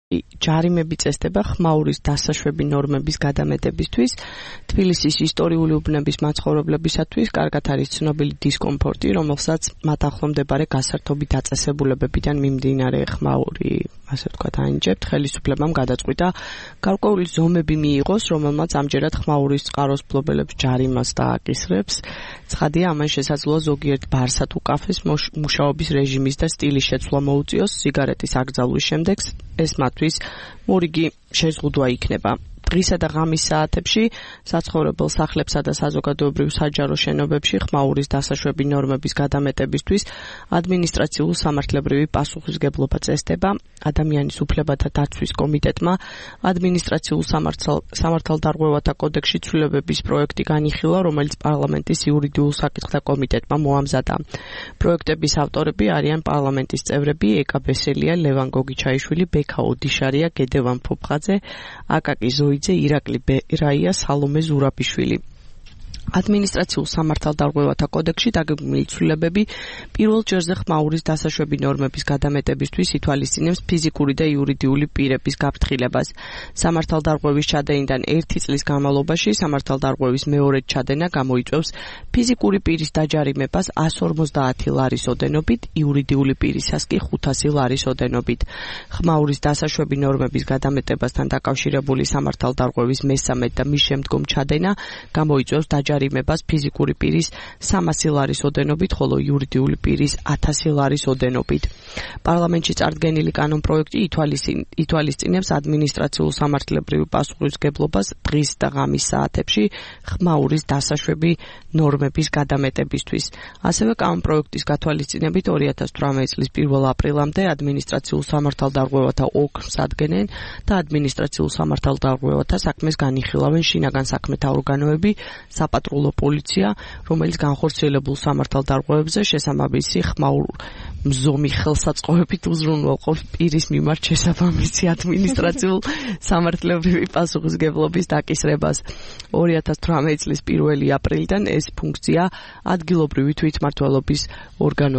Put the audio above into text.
ჯარიმები წესდება ხმაურის დასაშვები ნორმების გადამეტებისთვის. თბილისის ისტორიული უბნების მაცხოვრებლებისათვის კარგად არის ცნობილი დისკომფორტი, რომელსაც მათ ახლომდებარე გასართობი დაწესებულებებიდან მიმდინარე ხმაური, ასე ვთქვათ, ანიჭებთ. ხელისუფლებამ გადაწყვიტა გარკვეული ზომები მიიღოს, რომელმაც ამჯერად ხმაურის წყაროს მფლობელებს ჯარიმას დააკისრებს. ცხადია, ამან შესაძლოა ზოგიერთ ბარსა თუ კაფეს მუშაობის რეჟიმის და სტილის შეცვლა მოუწიოს სიგარეტის აკრძალვის შემდეგ. ეს მათთვის მორიგი შეზღუდვა იქნება. დღისა და ღამის საათებში საცხოვრებელ სახლებსა და საზოგადოებრივ საჯარო შენობებში ხმაურის დასაშვები ნორმების გადამეტებისთვის ადმინისტრაციულ სამართლებრივი პასუხისგებლობა წესდება. ადამიანის უფლებათა დაცვის კომიტეტმა ადმინისტრაციულ სამართალდარღვევათა კოდექსში ცვლილებების პროექტი განიხილა, რომელიც პარლამენტის იურიდიულ საკითხთა კომიტეტმა მოამზადა. პროექტების ავტორები არიან პარლამენტის წევრები ეკა ბესელია, ლევან გოგიჩაიშვილი, ბექა ოდიშარია, გედევან ფოფხაძე, აკაკი ზოიძე, ირაკლი ბერაია, სალომე ზურაბიშვილი. ადმინისტრაციულ სამართალდარღვევათა კოდექსში დაგეგმილი ცვლილებები პირველ ჯერზე ხმაურის დასაშვები ნორმების გადამეტებისთვის ითვალისწინებს ფიზიკური და იურიდიული პირების გაფრთხილებას. სამართალდარღვევის ჩადენიდან 1 წლის განმავლობაში სამართალდარღვევის მეორედ ჩადენა გამოიწვევს ფიზიკური პირის დაჯარიმებას 150 ლარის ოდენობით, იურიდიული პირისას კი 500 ლარის ოდენობით. ხმაურის დასაშვები ნორმების გადამეტებასთან დაკავშირებული სამართალდარღვევის მესამედ და მის შემდგომ ჩადენა გამოიწვევს დაჯარიმებას ფიზიკური პირის 300 ლარის ოდენობით, ხოლო იურიდიული პირის 1000 ლარის ოდენობით. პარლამენტში წარდგენილი კანონპროექტი ითვალისწინებს ადმინისტრაციულ სამართლებრივ პასუხისმგებლობას დღის და ღამის საათებში ხმაურის დასაშვები ნორმების გადამეტებისთვის. ასევე კანონპროექტის გათვალისწინებით 2018 წლის 1 აპრილამდე ადმინისტრაციულ სამართალდარღვევათა ΟΚ-ს ადგენენ და ადმინისტრაციულ სამართალდარღვევათა საქმეს განიხილავენ შინაგან საქმეთა ორგანოები, საპატრულო პოლიცია, რომელიც განხორციელებულ სამართალდარღვევებზე შესაბამისი ხმაურმზომი ხელსაწყოებით უზრუნველყოფს პირის მიმართ შესაბამისი ადმინისტრაციულ სამართლებრივი პასუხისმგებლობის დაკისრებას. 2018 წლის 1 აპრილიდან ეს ფუნქცია ადგილობრივი თვითმმართველობის ორგანოებს